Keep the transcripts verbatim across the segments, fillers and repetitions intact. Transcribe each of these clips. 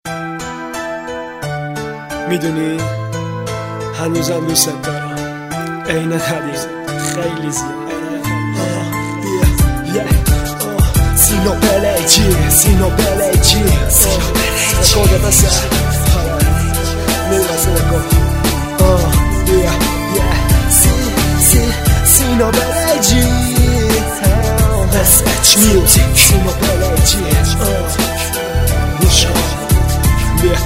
میدونی هنوزم دوست دارم، عین قدیم، خیلی زیاد. سینو بلیجی سینو بلیجی رکورد بسه میرسه نکن سینو بلیجی اس اچ میوزیک سینو بلیجی گوش کن بیا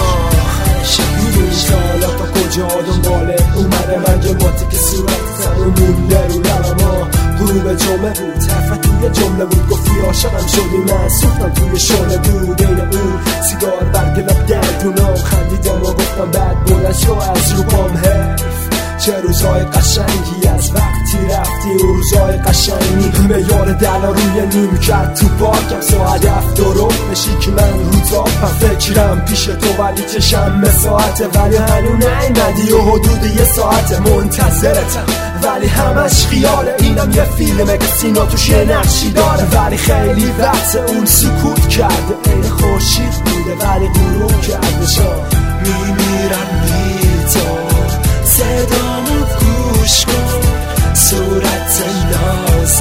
میدونی سالا تا کجا دنباله اومده من جماعتی که صورت و مونده رو لبما غروب جمعه بود حرفت توی جمله بود گفتی عاشقم شدی من سوختم توی شعله بود این اون سیگار برگلاب دردونام خندیدم و گفتم بعد بلند شو از رو پام حیف چه روزای قشنگی از وقتی رفتی اون روزای قشنگی به یار دلا روی نیم کرد تو پارکم ساعت هفت و ربشی که من روزا و فکرم پیش تو ولی چشم به ساعته ولی هنو نیمدی و حدود یه ساعت منتظرتم ولی همش خیاله اینم یه فیلمه که سینا توش یه نقشی داره ولی خیلی وقت اون سکوت کرده این خورشید بوده ولی غروب کرده شا میمیرم بی تو صدامو گوش کن صورت نازه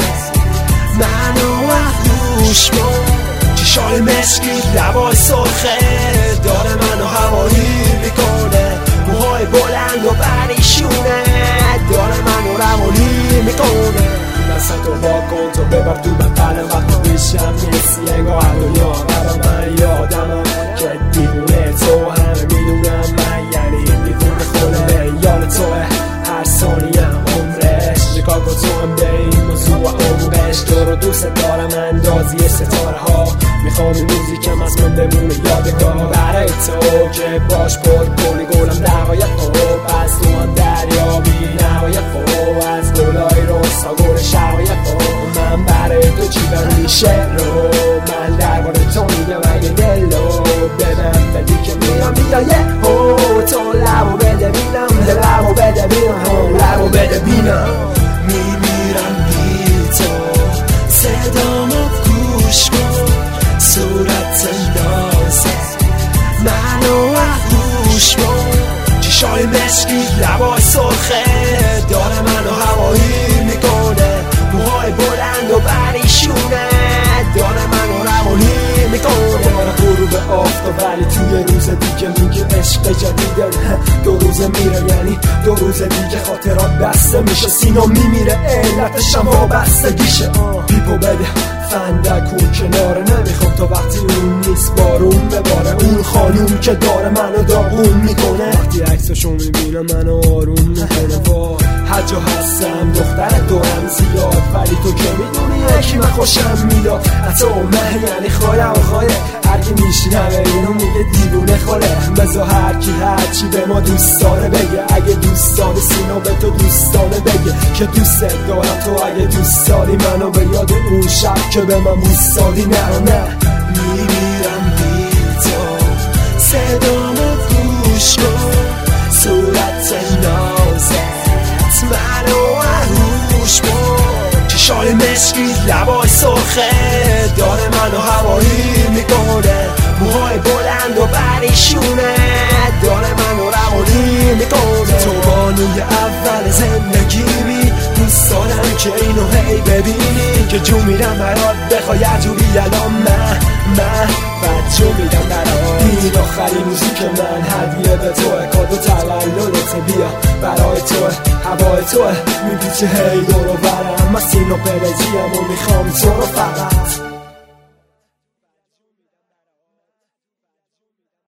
منو احوش کن چشای مشکی لبای سرخه داره منو هوایی میکنه موهای بلند و پریشونه داره منو روانی میکنه دستتو با کن تو ببر تو بقلم وقت بیشم نیستی انگاه دنیا برا من یادمم که دیوونه تو همه میدونم من یعنی دیوونه خونه یاد توه هر ثانیم عمرش نگاه کن تو هم به این موضوع و عمقش تو رو دوست دارم اندازی ستاره ها میخوام این موزیکم از من بمونه یادگاه برای تو که باش پر کنی گلم دقایق خوب از تو هم دریا بی نهایت خوب از گلای رستا گل شقایق خوب من برای تو چیدم میشه رو من درباره تو میگم اگه دلو بدم بدی که میرم میدایه هو تو لبو بده بینم لبو بده بینم لبو بده بینم میمیرم بی تو صدامو گوش کن صورت نازه منو احوش کن چشای مشکی لبای سرخه داره منو هوایی میکنه موهای بلند و پریشونه داره منو روانی میکنه داره غروب آفتاب ولی توی روز دیگه میگه عشق جدیده دو روزه میره یعنی دو روز دیگه خاطرات بسته میشه سینا میمیره علتشم وابستگیشه پیپو بده فندکون کناره نمیخوام تا وقتی اون نیست بارون بباره اون خانوم که داره منو داغون میکنه وقتی عکسشو میبینم منو آروم میکنه وای هر جا هستم دختر دورم زیاد ولی تو که میدونی یکی من خوشم میداد حتی من یعنی خواهیم و خواهی هرکی میشنوه اینو میگه دیوونه خوله بزا هرکی هرچی به ما دوستانه بگه اگه دوستانه سینا به تو دوستانه بگه که دوست دارم تو اگه دوست داری منو به یاد اون شب که به من بوستادی نه نه میمیرم بی تو صدامو گوش کن صورت نازت منو احوش کن چشای مشکی لبای سرخه داره منو هوایی میکنه موهای بلند و پریشونه داره منو روانی میکنه تو بانوی اول زندگیمی دوست دارم که اینو هی ببینی که جو میرم برات بخوای یه جوری الان من من بد جو میرم برات این آخری موزیک من هدیه به توه کادو تولدت بیا برای توه هوای توه میپیچه هی دورو برم من سینو پرجیم و میخوام تو رو فقط